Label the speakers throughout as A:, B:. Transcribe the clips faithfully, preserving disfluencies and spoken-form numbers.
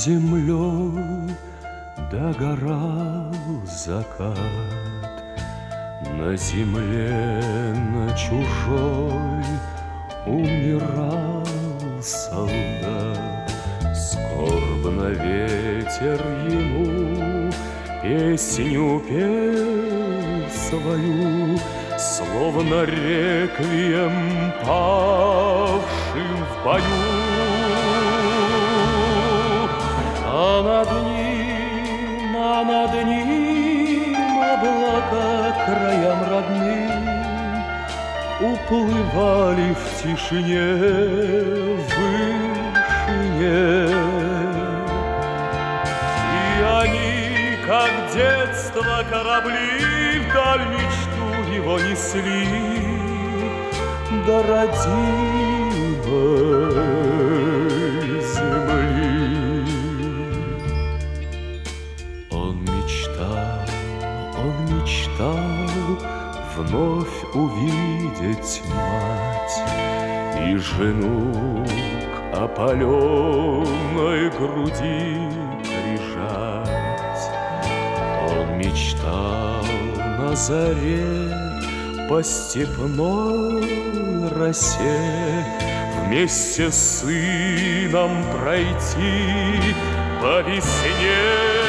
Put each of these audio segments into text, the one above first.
A: землей догорал закат. На земле, на чужой умирал солдат. Скорбно ветер ему песню пел свою, словно реквием павшим в бою. А над ним, а над ним облака краям родным уплывали в тишине, в вышине. И они, как детство корабли, вдаль мечту его несли до родимой земли. Он мечтал, он мечтал вновь увидеть мать и жену к опаленной груди прижать. Он мечтал на заре по степной росе вместе с сыном пройти по весне.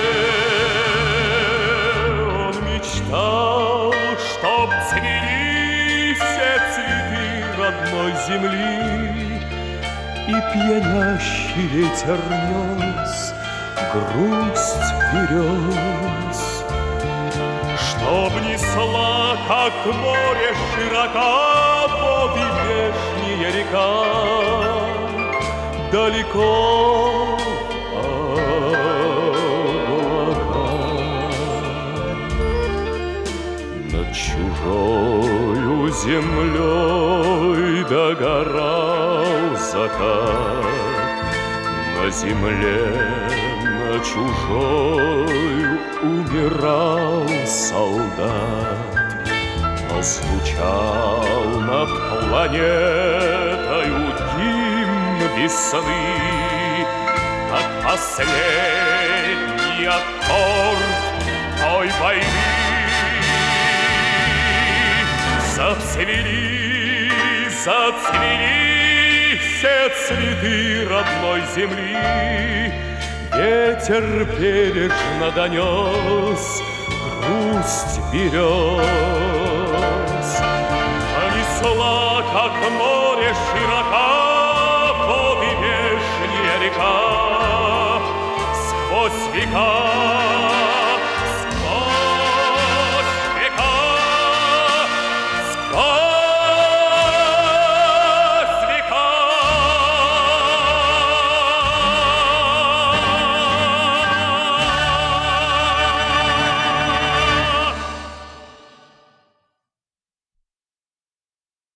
A: Он мечтал, чтоб цвели все цветы родной земли, и пьянящий ветер нес грусть берез. Чтоб несла, как море широка, воды вешняя река, далеко чужою землей догорал закат. На земле, на чужой умирал солдат. Но звучал над планетою гимн весны, как последний аккорд той войны. Зацвели, зацвели все цветы родной земли. Ветер бережно донес грусть берез. Понесла, как море широка, воды вешняя река сквозь века.